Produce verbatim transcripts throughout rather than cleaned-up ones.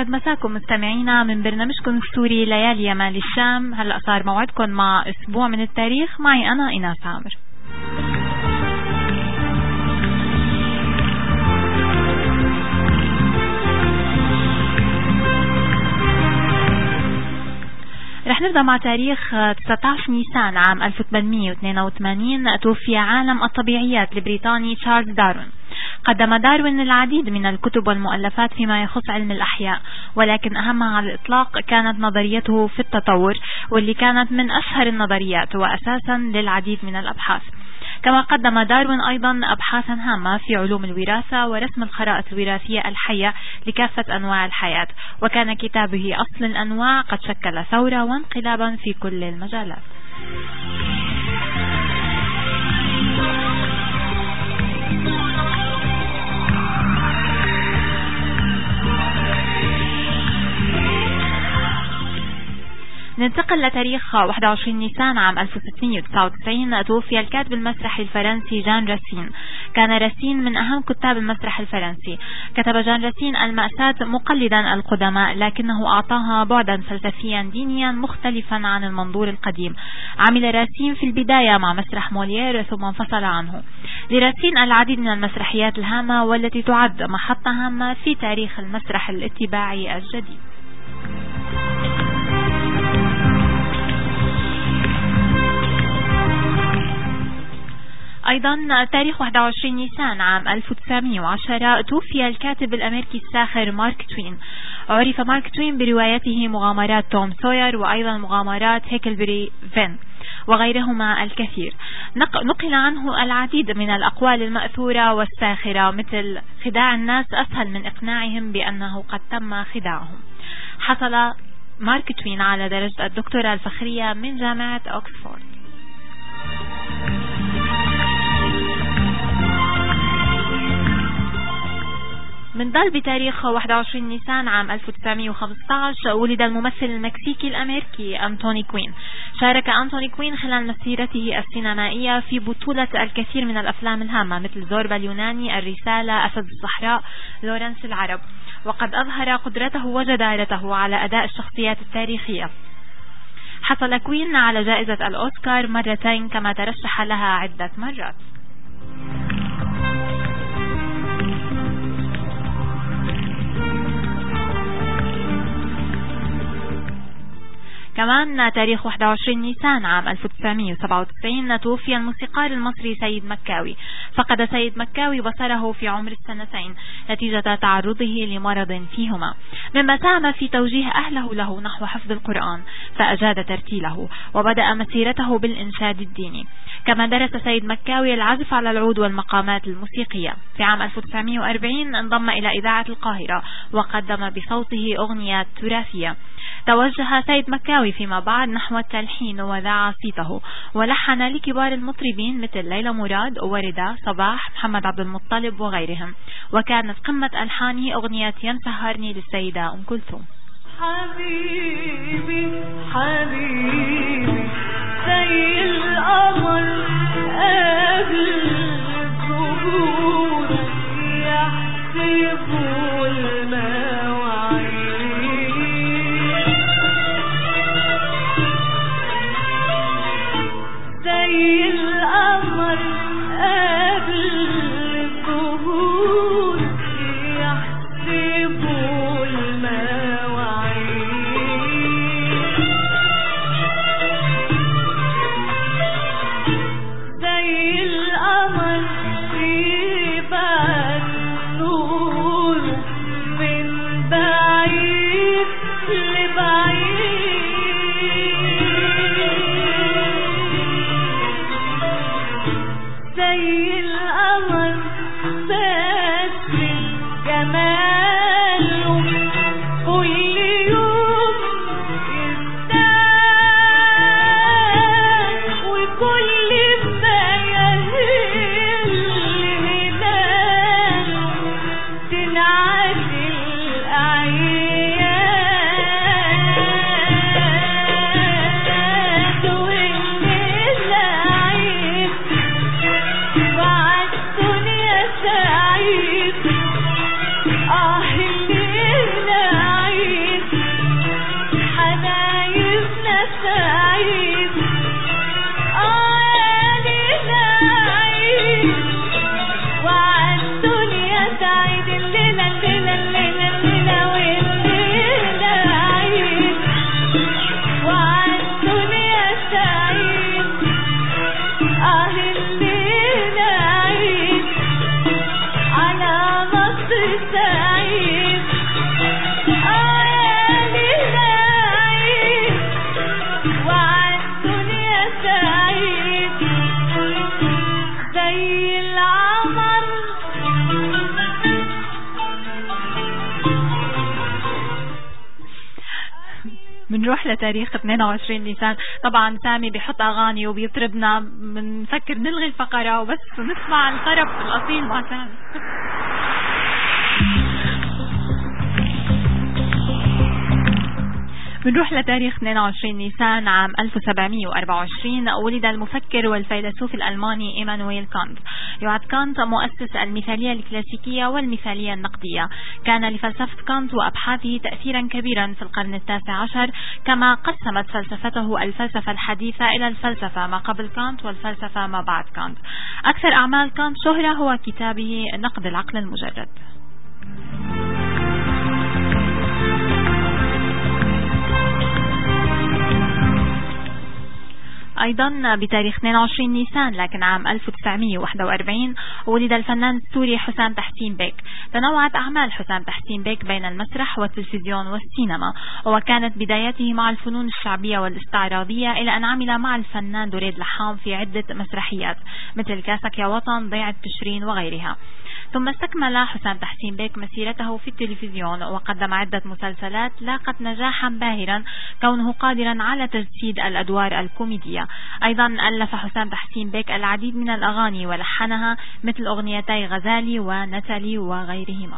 يسعد مساكم مستمعينا من برنامجكم السوري ليالي يمال الشام. هلأ صار موعدكم مع أسبوع من التاريخ معي أنا إيناس عامر. رح نبدأ مع تاريخ تسعة عشر نيسان عام ألف وثمانمئة واثنين وثمانين. توفي عالم الطبيعيات البريطاني تشارلز داروين. قدم داروين العديد من الكتب والمؤلفات فيما يخص علم الأحياء، ولكن أهمها على الإطلاق كانت نظريته في التطور، واللي كانت من أشهر النظريات وأساسا للعديد من الأبحاث. كما قدم داروين أيضا أبحاثا هامة في علوم الوراثة ورسم الخرائط الوراثية الحية لكافة أنواع الحياة، وكان كتابه أصل الأنواع قد شكل ثورة وانقلابا في كل المجالات. ننتقل لتاريخ واحد وعشرين نيسان عام ألف وستمئة وتسعة وتسعين. توفي الكاتب المسرحي الفرنسي جان راسين. كان راسين من أهم كتاب المسرح الفرنسي. كتب جان راسين المأساة مقلدا القدماء، لكنه أعطاها بعدا فلسفيا دينيا مختلفا عن المنظور القديم. عمل راسين في البداية مع مسرح موليير ثم انفصل عنه. لراسين العديد من المسرحيات الهامة والتي تعد محطة هامة في تاريخ المسرح الاتباعي الجديد. أيضا تاريخ واحد وعشرين نيسان عام ألف وتسعمئة وعشرة. توفي الكاتب الأمريكي الساخر مارك توين. عرف مارك توين بروايته مغامرات توم سوير وأيضا مغامرات هيكلبري فين وغيرهما الكثير. نقل عنه العديد من الأقوال المأثورة والساخرة، مثل خداع الناس أسهل من إقناعهم بأنه قد تم خداعهم. حصل مارك توين على درجة الدكتوراه الفخرية من جامعة أكسفورد. من ضل بتاريخ واحد وعشرين نيسان عام ألف وتسعمئة وخمسة عشر. ولد الممثل المكسيكي الأمريكي أنتوني كوين. شارك أنتوني كوين خلال مسيرته السينمائية في بطولة الكثير من الأفلام الهامة، مثل زوربا اليوناني، الرسالة، أسد الصحراء، لورنس العرب، وقد أظهر قدرته وجدارته على أداء الشخصيات التاريخية. حصل كوين على جائزة الأوسكار مرتين، كما ترشح لها عدة مرات. كمان تاريخ واحد وعشرين نيسان عام ألف وتسعمئة وسبعة وتسعين. توفي الموسيقار المصري سيد مكاوي. فقد سيد مكاوي بصره في عمر السنتين نتيجة تعرضه لمرض فيهما، مما ساهم في توجيه أهله له نحو حفظ القرآن، فأجاد ترتيله وبدأ مسيرته بالإنشاد الديني. كما درس سيد مكاوي العزف على العود والمقامات الموسيقية. في عام ألف وتسعمئة وأربعين انضم إلى إذاعة القاهرة وقدم بصوته أغنيات تراثية. توجه سيد مكاوي فيما بعد نحو التلحين وذاع صيته، ولحن لكبار المطربين مثل ليلى مراد، وردة، صباح، محمد عبد المطلب وغيرهم. وكانت قمة ألحانه أغنية يا مسهرني للسيدة أم كلثوم. حبيبي حبيبي زي القمر قبل الظهور يحسبوا المواعيد، زي القمر قبل الظهور يحسبوا المواعيد، زي القمر يبعت نور من بعيد لبعيد، زي القمر بس جماله كل يوم يزداد، وكل ما يهل هلاله تنعدل الأعياد، والليل عيد بعد بنروح لتاريخ اثنين وعشرين نيسان. طبعا سامي بيحط اغاني وبيطربنا، بنفكر نلغي الفقرة وبس نسمع الطرب الاصيل مع سامي. بنروح لتاريخ اثنين وعشرين نيسان عام ألف وسبعمئة وأربعة وعشرين. ولد المفكر والفيلسوف الألماني إيمانويل كانت. يعد كانت مؤسس المثالية الكلاسيكية والمثالية النقدية. كان لفلسفة كانت وأبحاثه تأثيرا كبيرا في القرن التاسع عشر، كما قسمت فلسفته الفلسفة الحديثة إلى الفلسفة ما قبل كانت والفلسفة ما بعد كانت. أكثر أعمال كانت شهرة هو كتابه نقد العقل المجرد. أيضا بتاريخ اثنين وعشرين نيسان لكن عام ألف وتسعمئة وواحد وأربعين ولد الفنان السوري حسام تحسين بيك. تنوعت أعمال حسام تحسين بيك بين المسرح والتلفزيون والسينما، وكانت بداياته مع الفنون الشعبية والاستعراضية إلى أن عمل مع الفنان دريد لحام في عدة مسرحيات مثل كاسك يا وطن، ضيعة تشرين وغيرها. ثم استكمل حسام تحسين بيك مسيرته في التلفزيون وقدم عدة مسلسلات لاقت نجاحا باهرا كونه قادرا على تجسيد الأدوار الكوميدية. أيضا ألف حسام تحسين بيك العديد من الأغاني ولحنها مثل أغنيتي غزالي ونتالي وغيرهما.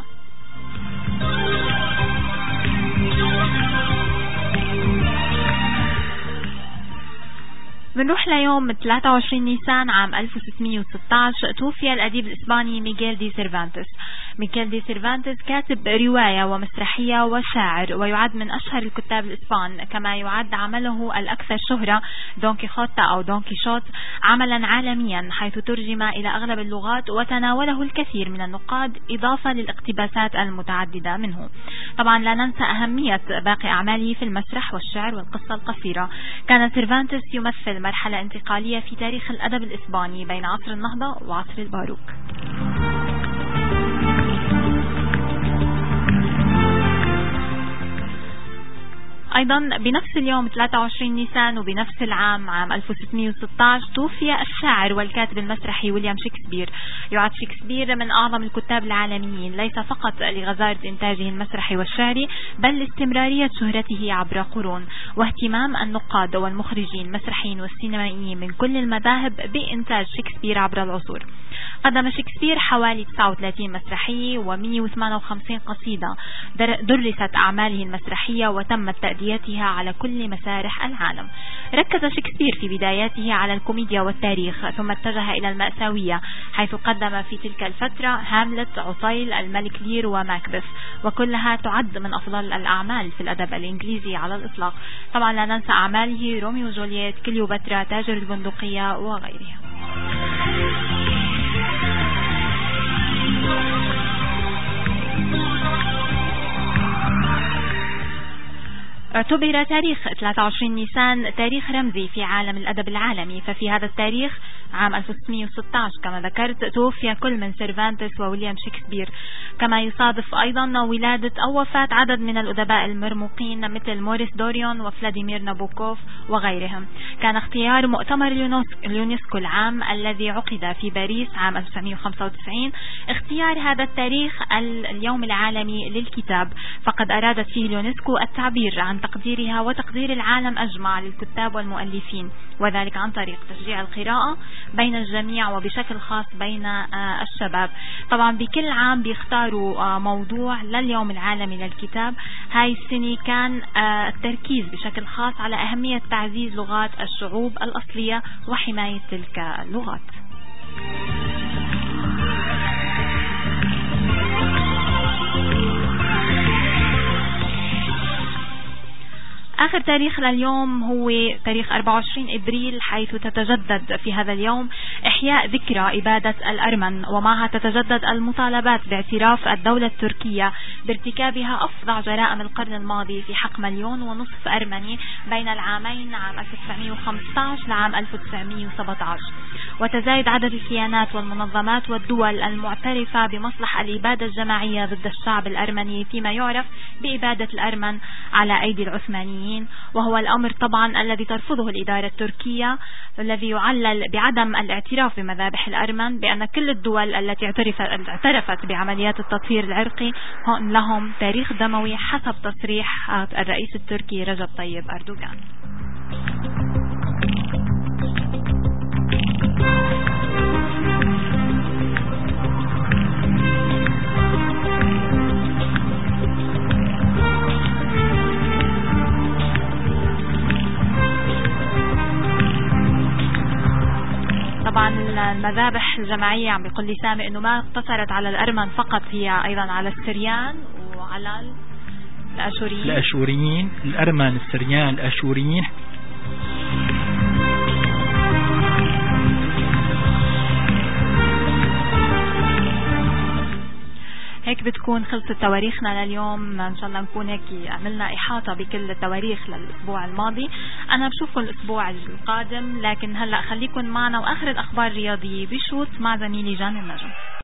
بنروح ليوم ثلاثة وعشرين نيسان عام ألف وستمئة وستة عشر. توفي الأديب الإسباني ميغيل دي سيرفانتس. ميغيل دي سيرفانتس كاتب رواية ومسرحية وشاعر، ويعد من أشهر الكتاب الإسبان. كما يعد عمله الأكثر شهرة دون كيخوت أو دون كيشوت عملا عالميا، حيث ترجم إلى أغلب اللغات وتناوله الكثير من النقاد إضافة للاقتباسات المتعددة منه. طبعا لا ننسى أهمية باقي أعماله في المسرح والشعر والقصة القصيرة. كان سيرفانتس يمثل مرحلة انتقالية في تاريخ الأدب الإسباني بين عصر النهضة وعصر الباروك. أيضا بنفس اليوم ثلاثة وعشرين نيسان وبنفس العام عام ألف وستمئة وستة عشر توفي الشاعر والكاتب المسرحي ويليام شكسبير. يعد شكسبير من أعظم الكتاب العالميين، ليس فقط لغزارة إنتاجه المسرحي والشعري بل لاستمرارية شهرته عبر قرون واهتمام النقاد والمخرجين المسرحيين والسينمائيين من كل المذاهب بإنتاج شكسبير عبر العصور. قدم شكسبير حوالي تسعة وثلاثين مسرحية ومئة وثمانية وخمسين قصيدة. درست أعماله المسرحية وتمت تأديتها على كل مسارح العالم. ركز شكسبير في بداياته على الكوميديا والتاريخ، ثم اتجه إلى المأساوية، حيث قدم في تلك الفترة هاملت، عطيل، الملك لير وماكبث، وكلها تعد من أفضل الأعمال في الأدب الإنجليزي على الإطلاق. طبعا لا ننسى أعماله روميو وجولييت، كليوباترا، تاجر البندقية وغيرها. اعتبر تاريخ ثلاثة وعشرين نيسان تاريخ رمزي في عالم الأدب العالمي، ففي هذا التاريخ عام ألف وستمئة وستة عشر كما ذكرت توفي كل من سيرفانتس وويليام شكسبير. كما يصادف أيضا ولادة أو وفاة عدد من الأدباء المرموقين مثل موريس دوريون وفلاديمير نابوكوف وغيرهم. كان اختيار مؤتمر اليونسكو العام الذي عقد في باريس عام ألف وتسعمئة وخمسة وتسعين اختيار هذا التاريخ اليوم العالمي للكتاب، فقد أرادت فيه اليونسكو التعبير عن تقديرها وتقدير العالم أجمع للكتاب والمؤلفين، وذلك عن طريق تشجيع القراءة بين الجميع وبشكل خاص بين الشباب. طبعا بكل عام بيختاروا موضوع لليوم العالمي للكتاب. هاي السنة كان التركيز بشكل خاص على أهمية تعزيز لغات الشعوب الأصلية وحماية تلك اللغات. آخر تاريخ لليوم هو تاريخ أربعة وعشرين إبريل، حيث تتجدد في هذا اليوم إحياء ذكرى إبادة الأرمن، ومعها تتجدد المطالبات باعتراف الدولة التركية بارتكابها أفظع جرائم القرن الماضي في حق مليون ونصف أرمني بين العامين عام ألف وتسعمئة وخمسة عشر لعام ألف وتسعمئة وسبعة عشر. وتزايد عدد الكيانات والمنظمات والدول المعترفة بمصلحة الإبادة الجماعية ضد الشعب الأرمني، فيما يعرف بإبادة الأرمن على أيدي العثمانيين الأرمنيين، وهو الأمر طبعا الذي ترفضه الإدارة التركية، الذي يعلل بعدم الاعتراف بمذابح الأرمن، بأن كل الدول التي اعترفت بعمليات التطهير العرقي لهم تاريخ دموي حسب تصريح الرئيس التركي رجب طيب أردوغان. طبعا المذابح الجماعية عم بيقول لي سامي انه ما اقتصرت على الأرمن فقط، هي ايضا على السريان وعلى الاشوريين الاشوريين الأرمن السريان الاشوريين. هيك بتكون خلصت تواريخنا لليوم. ان شاء الله نكون هيك عملنا احاطة بكل التواريخ للاسبوع الماضي. انا بشوفكم الاسبوع القادم، لكن هلأ خليكم معنا واخر الاخبار الرياضية بشوت مع زميلي جان النجم.